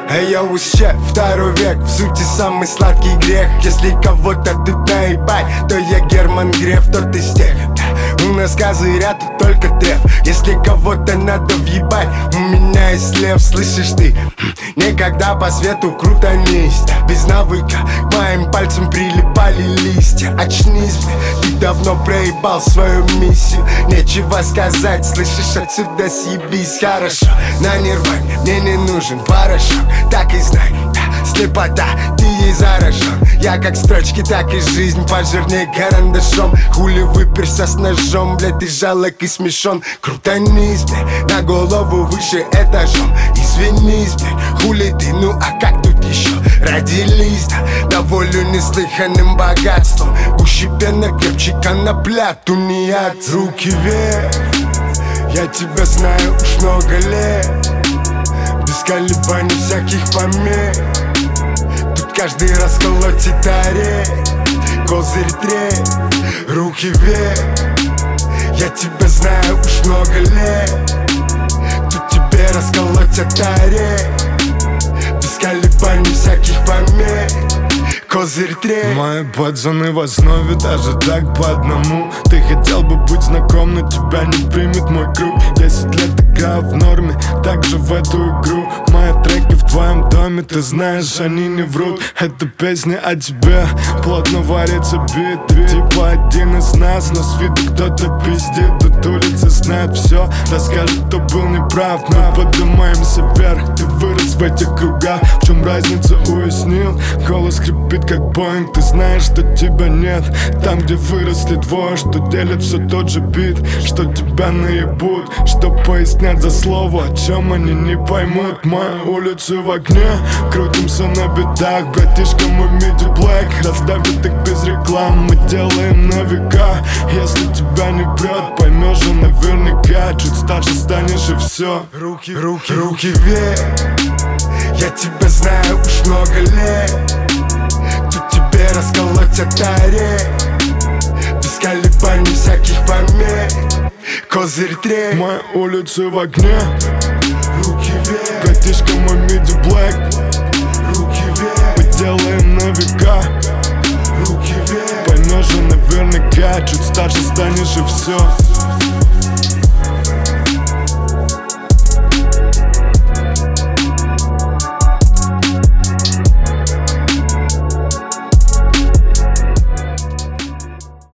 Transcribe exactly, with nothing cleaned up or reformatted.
Эй, я вообще второй век, в сути самый сладкий грех. Если кого-то тут наебать, то я Герман Греф, тот из тех. У нас козыря тут только треф. Если кого-то надо въебать, у меня есть лев, слышишь ты? Никогда по свету крутанись. Без навыка к моим пальцам прилипали листья. Очнись, ты давно проебал свою миссию. Нечего сказать, слышишь, отсюда съебись. Хорошо, на нервах мне не нужен порошок. Так и знай, слепота, ты ей заражен. Я как строчки, так и жизнь пожирней карандашом. Хули выперся с ножом, блядь, ты жалок и смешон. Крутанись, блядь, на голову выше этажом. Извинись, блядь, хули ты, ну а как тут еще? Родились, да, на волю неслыханным богатством. Ущипенно крепче конопля, тунеядцев. Руки вверх, я тебя знаю уж много лет. Без колебаний всяких помех. Тут каждый раз колотит арест. Козырь трек, руки вверх. Я тебя знаю уж много лет. Тут тебе расколотят арест. Без колебаний всяких помех. Козырь трек. Мои пацаны в основе даже так по одному. Ты хотел бы быть знаком, но тебя не примет мой круг. Десять лет играю в норме, так же в эту игру. Мои треки в твоем доме, ты знаешь, они не врут. Это песня о тебе, плотно варится бит. Типа один из нас, но с виду кто-то пиздит. Тут улицы знают все, расскажет, кто был неправ. Мы поднимаемся вверх, ты вырос в этих кругах. В чем разница, уяснил? Голос скрипит как Боинг, ты знаешь, что тебя нет. Там, где выросли двое, что делят все тот же бит. Что тебя наебут, что пояснят за слово, о чем они не поймут. Мои улицы в огне, крутимся на битах. Братишка, мой миди блэк, раздавит их без реклам. Мы делаем на века. Если тебя не прет, поймешь же наверняка. Чуть старше станешь и все. Руки, руки, руки вверх. Я тебя знаю уж много лет. Тут тебе расколотят арест. Без колебаний всяких помех. Козырь трек. Мои улицы в огне. Руки вверх. Братишка, мой миди блэк. Руки вверх. Мы делаем на века. Руки вверх. Поймешь же наверняка. Чуть старше станешь и все.